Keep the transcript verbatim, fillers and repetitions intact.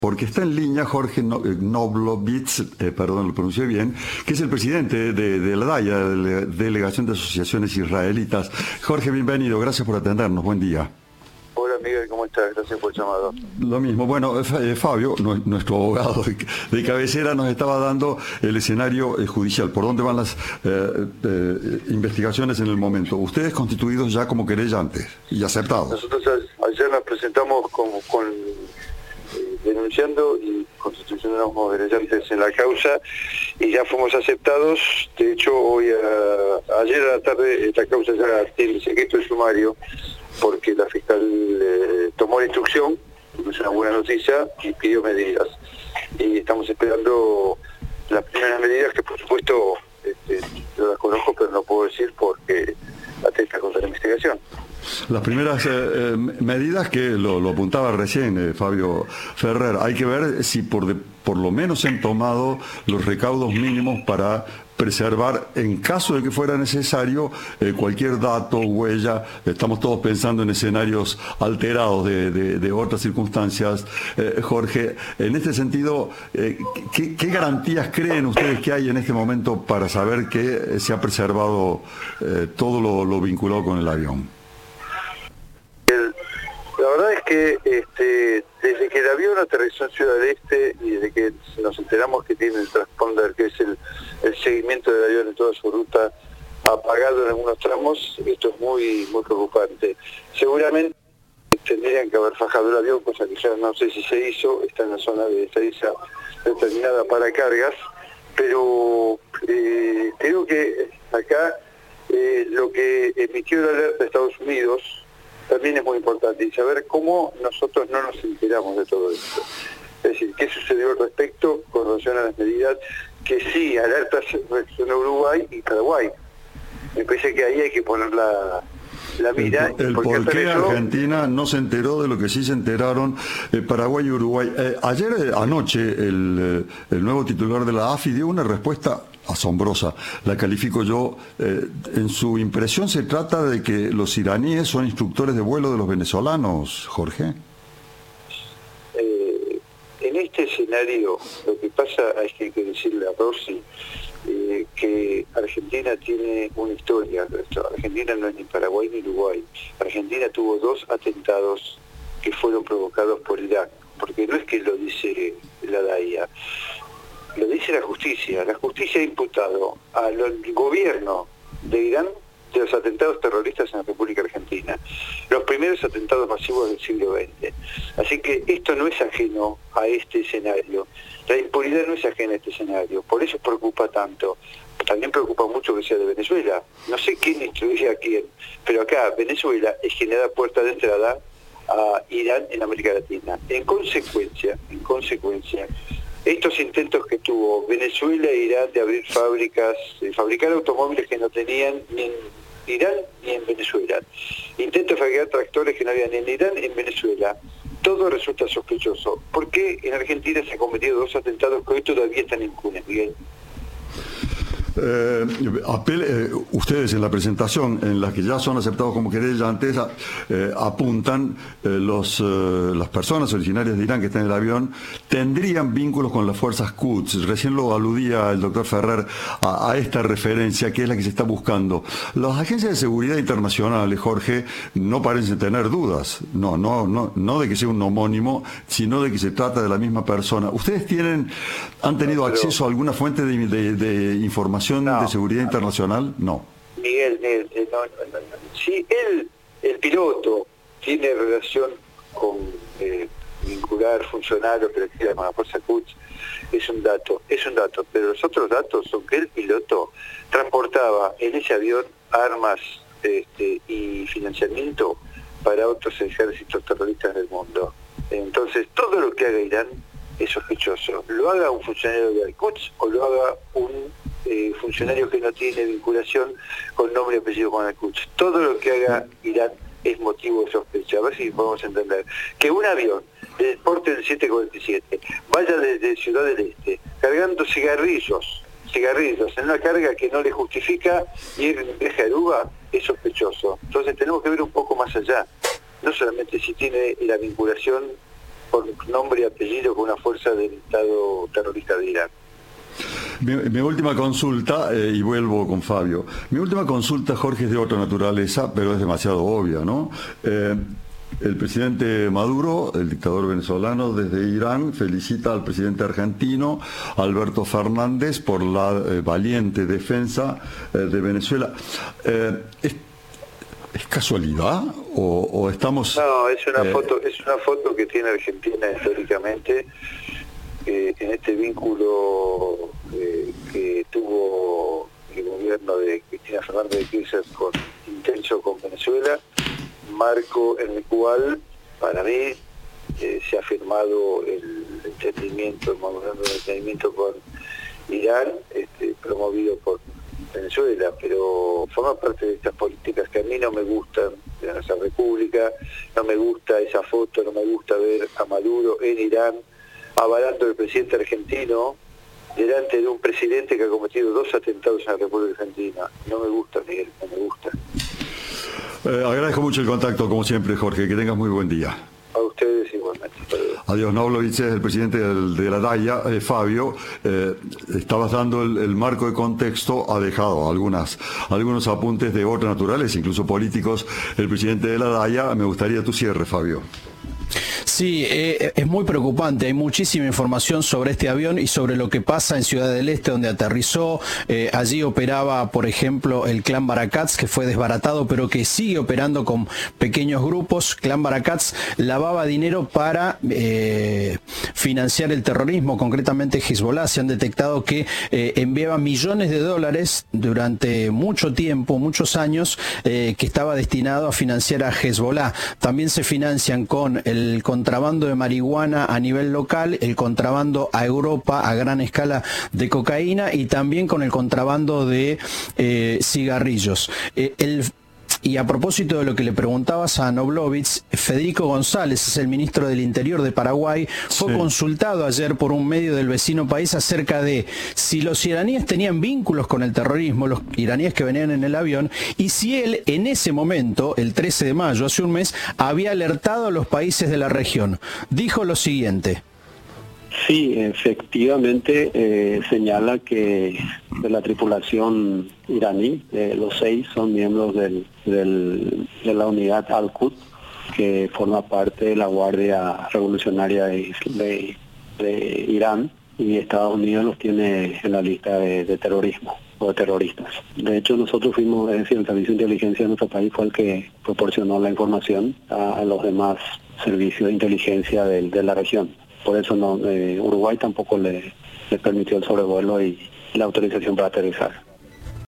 Porque está en línea Jorge Knoblovitz, eh, perdón, lo pronuncié bien, que es el presidente de, de la DAIA, de la Delegación de Asociaciones Israelitas. Jorge, bienvenido, gracias por atendernos, buen día. Hola Miguel, ¿cómo estás? Gracias por el llamado. Lo mismo, bueno, eh, Fabio, nuestro abogado de, de cabecera, nos estaba dando el escenario eh, judicial, por dónde van las eh, eh, investigaciones en el momento. Ustedes constituidos ya como querellantes y aceptados. Nosotros ayer nos presentamos con... con denunciando y constitucionamos como querellantes en la causa y ya fuimos aceptados. De hecho, hoy a, ayer a la tarde esta causa ya tiene secreto de sumario porque la fiscal eh, tomó la instrucción, es una buena noticia, y pidió medidas. Y estamos esperando las primeras medidas que por supuesto este, yo las conozco, pero no puedo decir porque atenta contra la investigación. Las primeras eh, medidas que lo, lo apuntaba recién eh, Fabio Ferrer, hay que ver si por, de, por lo menos se han tomado los recaudos mínimos para preservar, en caso de que fuera necesario, eh, cualquier dato, huella. Estamos todos pensando en escenarios alterados de, de, de otras circunstancias. Eh, Jorge, en este sentido, eh, ¿qué, ¿qué garantías creen ustedes que hay en este momento para saber que se ha preservado eh, todo lo, lo vinculado con el avión? La verdad es que este, desde que el avión aterrizó en Ciudad del Este y desde que nos enteramos que tiene el transponder, que es el, el seguimiento del avión en toda su ruta, apagado en algunos tramos, esto es muy muy preocupante. Seguramente tendrían que haber fajado el avión, cosa que ya no sé si se hizo, está en la zona de estadía determinada para cargas, pero eh, creo que acá eh, lo que emitió la alerta de Estados Unidos también es muy importante, y saber cómo nosotros no nos enteramos de todo esto. Es decir, qué sucedió al respecto con relación a las medidas que sí, alertas reaccionó Uruguay y Paraguay. Me parece que ahí hay que poner la, la mira. El, el por qué eso... Argentina no se enteró de lo que sí se enteraron eh, Paraguay y Uruguay. Eh, ayer, eh, anoche, el, eh, el nuevo titular de la A F I dio una respuesta asombrosa, la califico yo. Eh, en su impresión se trata de que los iraníes son instructores de vuelo de los venezolanos, Jorge. Eh, en este escenario lo que pasa es que hay que decirle a Rossi eh, que Argentina tiene una historia. Argentina no es ni Paraguay ni Uruguay. Argentina tuvo dos atentados que fueron provocados por Irak, porque no es que lo dice la DAIA, lo dice la justicia. La justicia ha imputado al gobierno de Irán de los atentados terroristas en la República Argentina, los primeros atentados masivos del siglo veinte. Así que esto no es ajeno a este escenario, la impunidad no es ajena a este escenario, por eso preocupa tanto. También preocupa mucho que sea de Venezuela. No sé quién instruye a quién, pero acá Venezuela es quien le da puerta de entrada a Irán en América Latina. En consecuencia, en consecuencia, estos intentos que tuvo Venezuela e Irán de abrir fábricas, de fabricar automóviles que no tenían ni en Irán ni en Venezuela, intentos de fabricar tractores que no había ni en Irán ni en Venezuela, todo resulta sospechoso. ¿Por qué en Argentina se han cometido dos atentados que hoy todavía están impunes, Miguel? Eh, apel, eh, ustedes en la presentación, en la que ya son aceptados como querellantes, eh, apuntan eh, los, eh, las personas originarias de Irán que están en el avión tendrían vínculos con las fuerzas Quds. Recién lo aludía el doctor Ferrer a, a esta referencia que es la que se está buscando. Las agencias de seguridad internacionales, Jorge, no parecen tener dudas, no, no, no, no de que sea un homónimo, sino de que se trata de la misma persona. ¿Ustedes tienen, han tenido no, pero... acceso a alguna fuente de, de, de información No, de seguridad internacional? No. Miguel, Miguel no, no, no, no. Si él, el piloto, tiene relación con eh, vincular funcionarios que le quieran con la fuerza Quds, es un dato, es un dato, pero los otros datos son que el piloto transportaba en ese avión armas este, y financiamiento para otros ejércitos terroristas del mundo. Entonces, todo lo que haga Irán es sospechoso. Lo haga un funcionario de Al-Quds o lo haga un eh, funcionario que no tiene vinculación con nombre y apellido con Al-Quds. Todo lo que haga Irán es motivo de sospecha. A ver si podemos entender. Que un avión del porte del siete cuarenta y siete vaya desde Ciudad del Este cargando cigarrillos, cigarrillos en una carga que no le justifica ir en viaje a Aruba, es sospechoso. Entonces tenemos que ver un poco más allá. No solamente si tiene la vinculación por nombre y apellido con una fuerza del Estado terrorista de Irán. Mi, mi última consulta, eh, y vuelvo con Fabio, mi última consulta, Jorge, es de otra naturaleza, pero es demasiado obvia, ¿no? Eh, el presidente Maduro, el dictador venezolano desde Irán, felicita al presidente argentino, Alberto Fernández, por la eh, valiente defensa eh, de Venezuela. Eh, es, ¿Es casualidad o, o estamos...? No, es una eh, foto, es una foto que tiene Argentina históricamente, eh, en este vínculo eh, que tuvo el gobierno de Cristina Fernández de Kirchner con, intenso con Venezuela, marco en el cual, para mí, eh, se ha firmado el entendimiento, el memorando de entendimiento con Irán, este, promovido por Venezuela, pero forma parte de estas políticas que a mí no me gustan de nuestra república, no me gusta esa foto, no me gusta ver a Maduro en Irán avalando al presidente argentino delante de un presidente que ha cometido dos atentados en la República Argentina. No me gusta, Miguel, no me gusta. Eh, agradezco mucho el contacto, como siempre, Jorge, que tengas muy buen día. A ustedes igualmente. Adiós, Novlovich es el presidente del, de la DAIA. Eh, Fabio, eh, estabas dando el, el marco de contexto, ha dejado algunas, algunos apuntes de otra naturaleza, incluso políticos, el presidente de la DAIA. Me gustaría tu cierre, Fabio. Sí, eh, es muy preocupante, hay muchísima información sobre este avión y sobre lo que pasa en Ciudad del Este, donde aterrizó. Eh, allí operaba, por ejemplo, el Clan Baracats, que fue desbaratado, pero que sigue operando con pequeños grupos. Clan Baracats lavaba dinero para eh, financiar el terrorismo, concretamente Hezbollah. Se han detectado que eh, enviaba millones de dólares durante mucho tiempo, muchos años, eh, que estaba destinado a financiar a Hezbollah. También se financian con el contrabando de marihuana a nivel local, el contrabando a Europa a gran escala de cocaína y también con el contrabando de eh, cigarrillos. Eh, el Y a propósito de lo que le preguntabas a Novlovich, Federico González, es el ministro del Interior de Paraguay, fue sí. consultado ayer por un medio del vecino país acerca de si los iraníes tenían vínculos con el terrorismo, los iraníes que venían en el avión, y si él en ese momento, el trece de mayo, hace un mes, había alertado a los países de la región. Dijo lo siguiente. Sí, efectivamente eh, señala que de la tripulación iraní, eh, los seis son miembros del, del, de la unidad Al-Quds, que forma parte de la Guardia Revolucionaria de, de, de Irán, y Estados Unidos los tiene en la lista de, de terrorismo o de terroristas. De hecho, nosotros fuimos, es decir, el Servicio de Inteligencia de nuestro país fue el que proporcionó la información a, a los demás servicios de inteligencia de, de la región. Por eso no, eh, Uruguay tampoco le, le permitió el sobrevuelo y la autorización para aterrizar.